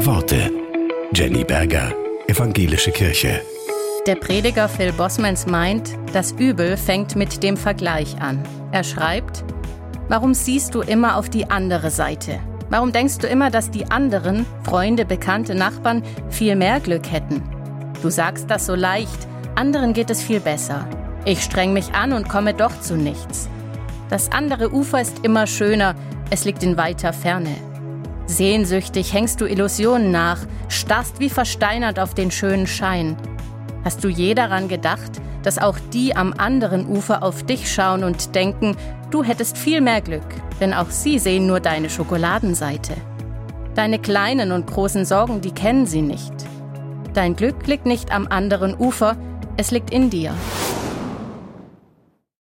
Worte. Jenny Berger, Evangelische Kirche. Der Prediger Phil Bosmans meint, das Übel fängt mit dem Vergleich an. Er schreibt: Warum siehst du immer auf die andere Seite? Warum denkst du immer, dass die anderen, Freunde, Bekannte, Nachbarn, viel mehr Glück hätten? Du sagst das so leicht, anderen geht es viel besser. Ich streng mich an und komme doch zu nichts. Das andere Ufer ist immer schöner, es liegt in weiter Ferne. Sehnsüchtig hängst du Illusionen nach, starrst wie versteinert auf den schönen Schein. Hast du je daran gedacht, dass auch die am anderen Ufer auf dich schauen und denken, du hättest viel mehr Glück, denn auch sie sehen nur deine Schokoladenseite. Deine kleinen und großen Sorgen, die kennen sie nicht. Dein Glück liegt nicht am anderen Ufer, es liegt in dir.